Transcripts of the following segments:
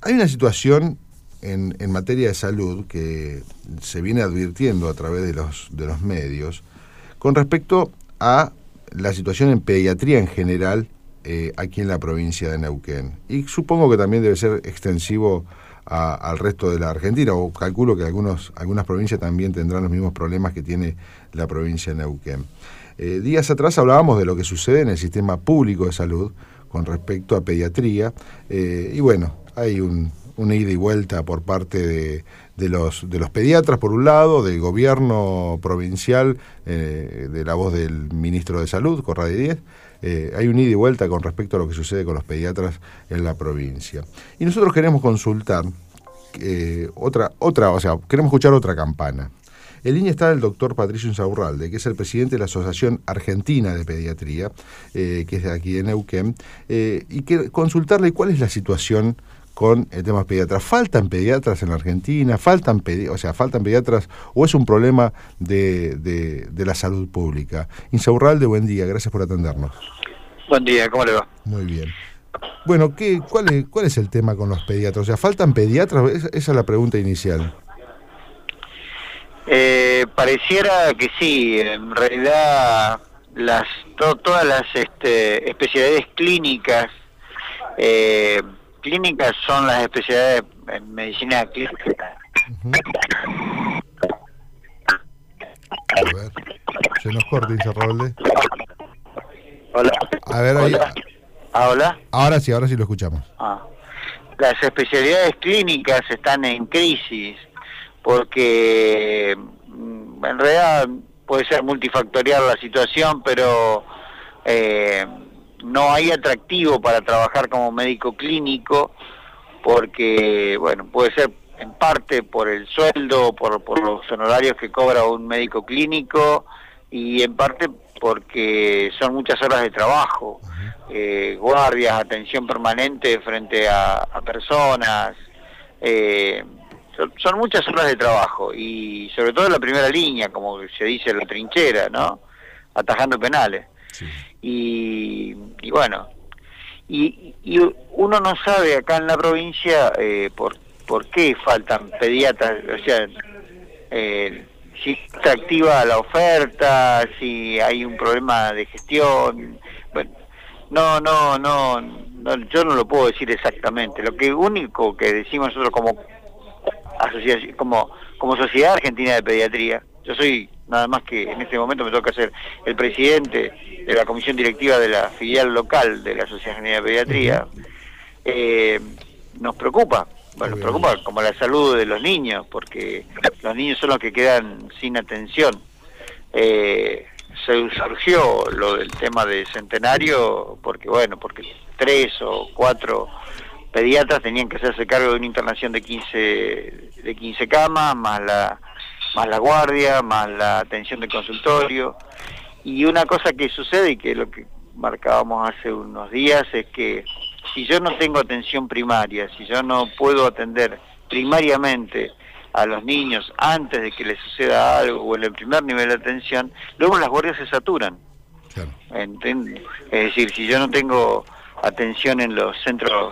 Hay una situación en materia de salud que se viene advirtiendo a través de los medios con respecto a la situación en pediatría en general aquí en la provincia de Neuquén. Y supongo que también debe ser extensivo al resto de la Argentina, o calculo que algunas provincias también tendrán los mismos problemas que tiene la provincia de Neuquén. Días atrás hablábamos de lo que sucede en el sistema público de salud con respecto a pediatría, y bueno, hay una ida y vuelta por parte de los pediatras, por un lado, del gobierno provincial, de la voz del ministro de Salud, Corradi Díez. Hay un ida y vuelta con respecto a lo que sucede con los pediatras en la provincia. Y nosotros queremos consultar queremos escuchar otra campana. En línea está el doctor Patricio Insaurralde, que es el presidente de la Asociación Argentina de Pediatría, que es de aquí de Neuquén, y que consultarle cuál es la situación con el tema pediatras. ¿Faltan pediatras en la Argentina? ¿Faltan pediatras o es un problema de la salud pública? Insaurralde, buen día, gracias por atendernos. Buen día, ¿cómo le va? Muy bien. Bueno, ¿cuál es el tema con los pediatras? O sea, ¿faltan pediatras? Esa es la pregunta inicial. Pareciera que sí. En realidad, todas las especialidades clínicas son las especialidades en medicina clínica. A ver, se nos corta, Insaurralde. Hola. A ver, ahí. ¿Hola? Ahora sí lo escuchamos. Las especialidades clínicas están en crisis porque en realidad puede ser multifactorial la situación, pero no hay atractivo para trabajar como médico clínico porque, bueno, puede ser en parte por el sueldo, por los honorarios que cobra un médico clínico y en parte porque son muchas horas de trabajo, guardias, atención permanente frente a personas, son muchas horas de trabajo y sobre todo en la primera línea, como se dice en la trinchera, ¿no? Atajando penales. Sí. Y bueno, y uno no sabe acá en la provincia por qué faltan pediatras, o sea, si está activa la oferta, si hay un problema de gestión. Bueno, no, yo no lo puedo decir exactamente. Lo único que decimos nosotros como asociación, como Sociedad Argentina de Pediatría, yo soy nada más que en este momento me toca ser el presidente de la comisión directiva de la filial local de la Sociedad Argentina de Pediatría. Nos preocupa. Bueno, nos preocupa como la salud de los niños, porque los niños son los que quedan sin atención. Se surgió lo del tema de Centenario porque 3 o 4 pediatras tenían que hacerse cargo de una internación de 15 camas, más la guardia, más la atención de consultorio. Y una cosa que sucede, y que es lo que marcábamos hace unos días, es que si yo no tengo atención primaria, si yo no puedo atender primariamente a los niños antes de que les suceda algo o en el primer nivel de atención, luego las guardias se saturan. Claro. Es decir, si yo no tengo atención en los centros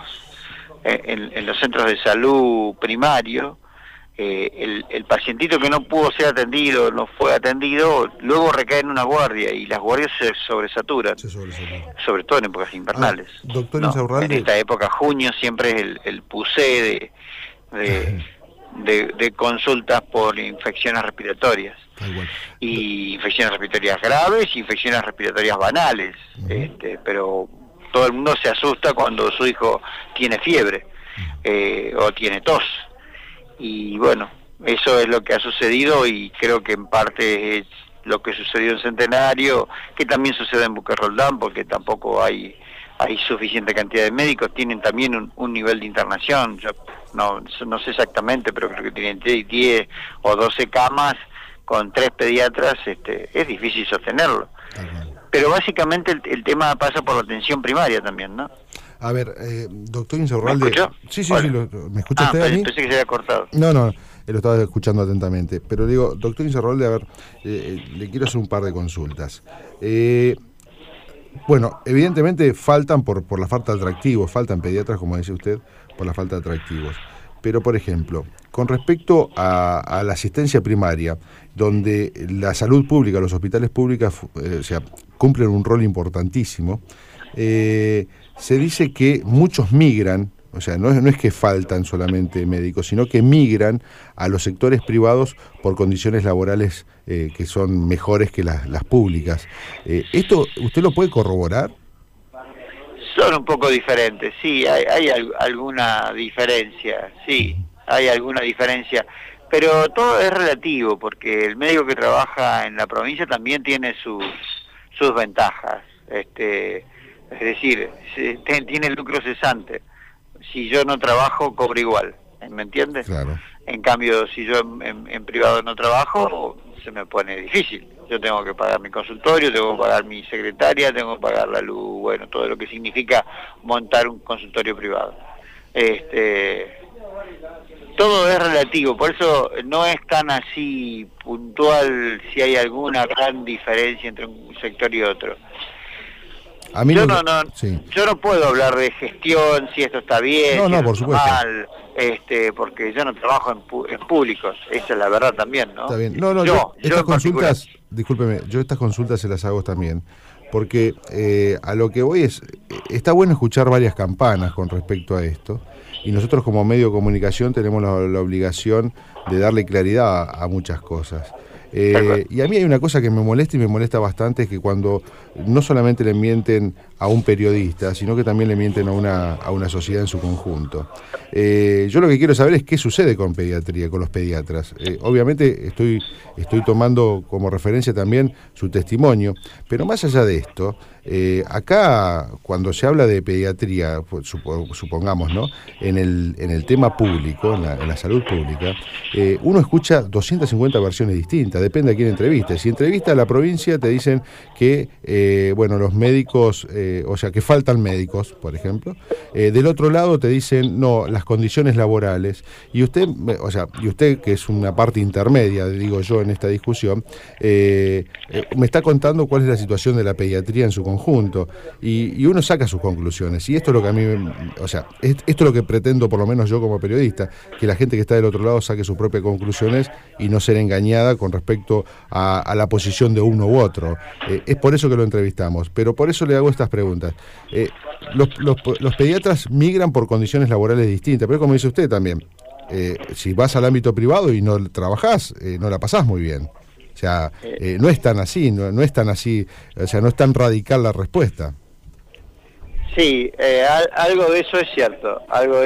de salud primario, el pacientito que no pudo ser atendido, no fue atendido, luego recae en una guardia y las guardias se sobresaturan, sobre todo en épocas invernales. Doctor ¿no? Insaurralde, en esta época, junio, siempre es el pusé de consultas por infecciones respiratorias. Y infecciones respiratorias graves y infecciones respiratorias banales. Pero todo el mundo se asusta cuando su hijo tiene fiebre o tiene tos. Y bueno, eso es lo que ha sucedido y creo que en parte es lo que sucedió en Centenario, que también sucede en Buquerroldán, porque tampoco hay suficiente cantidad de médicos. Tienen también un nivel de internación, yo no sé exactamente, pero creo que tienen 10 o 12 camas con 3 pediatras. Es difícil sostenerlo. Pero básicamente el tema pasa por la atención primaria también, ¿no? A ver, doctor Insaurralde... ¿Me escuchó? Sí, ¿me escucha usted a mí? Pensé que se había cortado. No, lo estaba escuchando atentamente. Pero digo, doctor Insaurralde, a ver, le quiero hacer un par de consultas. Bueno, evidentemente faltan por la falta de atractivos, faltan pediatras, como dice usted, por la falta de atractivos. Pero, por ejemplo, con respecto a la asistencia primaria, donde la salud pública, los hospitales públicos, o sea, cumplen un rol importantísimo, se dice que muchos migran, o sea, no es que faltan solamente médicos, sino que migran a los sectores privados por condiciones laborales que son mejores que las públicas. ¿Esto usted lo puede corroborar? Son un poco diferentes, sí, hay alguna diferencia, sí, hay alguna diferencia, pero todo es relativo, porque el médico que trabaja en la provincia también tiene sus ventajas, es decir, tiene lucro cesante. Si yo no trabajo, cobro igual, ¿me entiendes? Claro. En cambio, si yo en privado no trabajo, se me pone difícil. Yo tengo que pagar mi consultorio, tengo que pagar mi secretaria, tengo que pagar la luz, bueno, todo lo que significa montar un consultorio privado. Todo es relativo, por eso no es tan así puntual si hay alguna gran diferencia entre un sector y otro. A mí yo sí. Yo no puedo hablar de gestión, si esto está bien, si por está supuesto. mal, porque yo no trabajo en públicos, esa es la verdad también, ¿no? Está bien. Yo estas consultas, discúlpeme, yo estas consultas se las hago también, porque a lo que voy está bueno escuchar varias campanas con respecto a esto, y nosotros como medio de comunicación tenemos la obligación de darle claridad a muchas cosas. Y a mí hay una cosa que me molesta y me molesta bastante, es que cuando no solamente le mienten a un periodista, sino que también le mienten a una sociedad en su conjunto. Yo lo que quiero saber es qué sucede con pediatría, con los pediatras. Obviamente estoy tomando como referencia también su testimonio, pero más allá de esto, acá cuando se habla de pediatría, supongamos, ¿no? En el tema público, en la salud pública, uno escucha 250 versiones distintas, depende a quién entreviste. Si entrevista a la provincia te dicen que, bueno, los médicos, o sea, que faltan médicos, por ejemplo. Del otro lado te dicen, no, las condiciones laborales. Y usted, o sea, que es una parte intermedia, digo yo, en esta discusión, me está contando cuál es la situación de la pediatría en su conjunto. Y uno saca sus conclusiones. Y esto es lo que a mí, o sea, esto es lo que pretendo, por lo menos yo como periodista, que la gente que está del otro lado saque sus propias conclusiones y no ser engañada con respecto a la posición de uno u otro. Es por eso que lo entrevistamos, pero por eso le hago estas preguntas. Los pediatras migran por condiciones laborales distintas, pero como dice usted también, si vas al ámbito privado y no trabajás, no la pasás muy bien. O sea, no es tan así, no es tan así, o sea, no es tan radical la respuesta. Sí, algo de eso es cierto,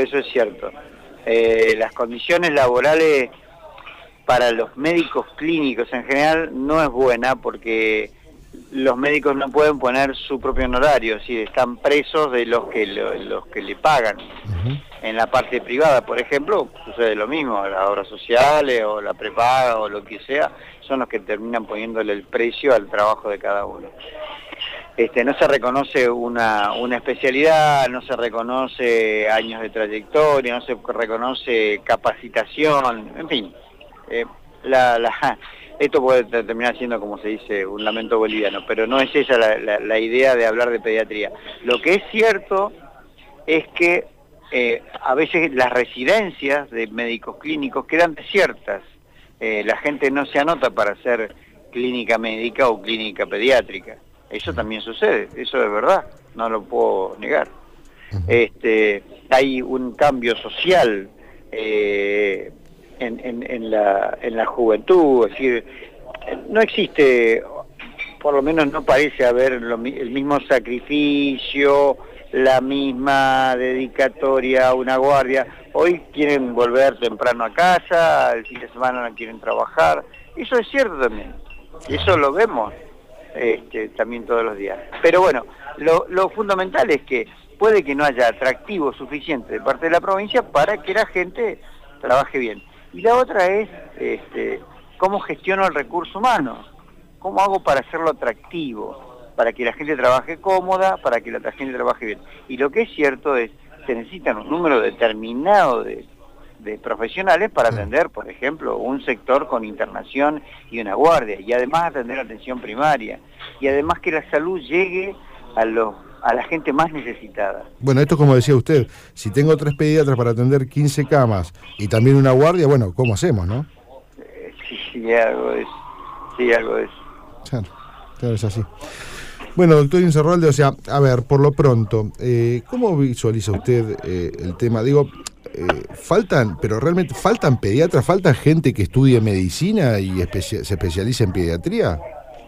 las condiciones laborales para los médicos clínicos en general no es buena, porque los médicos no pueden poner su propio honorario, si están presos de los que le pagan. Uh-huh. En la parte privada, por ejemplo, sucede lo mismo, las obras sociales o la prepaga o lo que sea, son los que terminan poniéndole el precio al trabajo de cada uno. No se reconoce una especialidad, no se reconoce años de trayectoria, no se reconoce capacitación, en fin. Esto puede terminar siendo, como se dice, un lamento boliviano, pero no es esa la idea de hablar de pediatría. Lo que es cierto es que a veces las residencias de médicos clínicos quedan desiertas. La gente no se anota para hacer clínica médica o clínica pediátrica. Eso también sucede, eso es verdad, no lo puedo negar. Hay un cambio social en la juventud, es decir, no existe, por lo menos no parece haber el mismo sacrificio, la misma dedicatoria a una guardia. Hoy quieren volver temprano a casa, el fin de semana no quieren trabajar, eso es cierto también, eso lo vemos también todos los días. Pero bueno, lo fundamental es que puede que no haya atractivo suficiente de parte de la provincia para que la gente trabaje bien. Y la otra es cómo gestiono el recurso humano, cómo hago para hacerlo atractivo, para que la gente trabaje cómoda, para que la gente trabaje bien. Y lo que es cierto es, se necesitan un número determinado de profesionales para atender, por ejemplo, un sector con internación y una guardia, y además atender atención primaria, y además que la salud llegue a los a la gente más necesitada. Bueno, esto como decía usted, si tengo 3 pediatras para atender 15 camas y también una guardia, bueno, ¿cómo hacemos, no? Sí, algo es. Sí, algo es. Claro, es así. Bueno, doctor Insaurralde, o sea, a ver, por lo pronto, ¿cómo visualiza usted el tema? Digo, pero realmente faltan pediatras, falta gente que estudie medicina y se especialice en pediatría.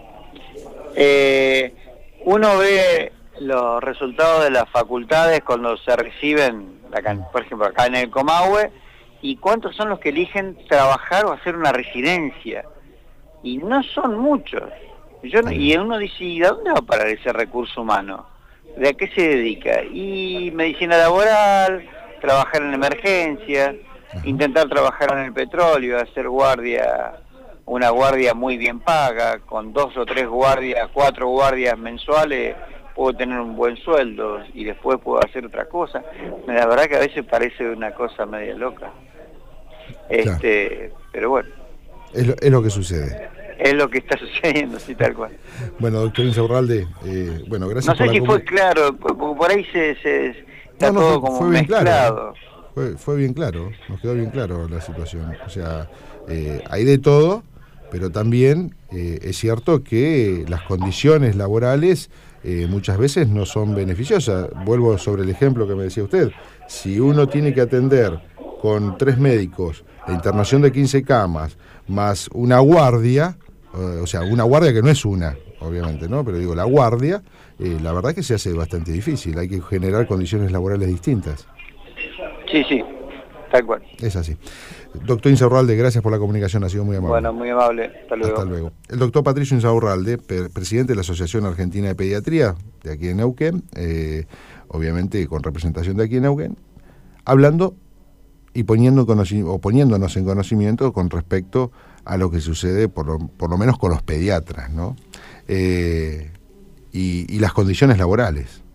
Uno ve los resultados de las facultades cuando se reciben, por ejemplo, acá en el Comahue, y cuántos son los que eligen trabajar o hacer una residencia. Y no son muchos. Y uno dice, ¿y de dónde va a parar ese recurso humano? ¿De a qué se dedica? Y medicina laboral, trabajar en emergencias, intentar trabajar en el petróleo, hacer una guardia muy bien paga, con 2 o 3 guardias, 4 guardias mensuales, puedo tener un buen sueldo y después puedo hacer otra cosa. La verdad que a veces parece una cosa media loca. Claro. Pero bueno. Es lo que sucede. Es lo que está sucediendo, sí, tal cual. Bueno, doctor Insaurralde, bueno, gracias por la... No sé si fue claro, por ahí está todo como fue bien mezclado. Claro, fue bien claro, nos quedó bien claro la situación. O sea, hay de todo, pero también es cierto que las condiciones laborales muchas veces no son beneficiosas. Vuelvo sobre el ejemplo que me decía usted. Si uno tiene que atender con 3 médicos, la internación de 15 camas, más una guardia, o sea, una guardia que no es una, obviamente, ¿no? Pero digo, la guardia, la verdad que se hace bastante difícil, hay que generar condiciones laborales distintas. Sí, tal cual. Es así. Doctor Insaurralde, gracias por la comunicación, ha sido muy amable. Bueno, muy amable, hasta luego. Hasta luego. El doctor Patricio Insaurralde, presidente de la Asociación Argentina de Pediatría, de aquí en Neuquén, obviamente con representación de aquí en Neuquén, hablando y poniéndonos en conocimiento con respecto a lo que sucede, por lo menos con los pediatras, ¿no? Y las condiciones laborales.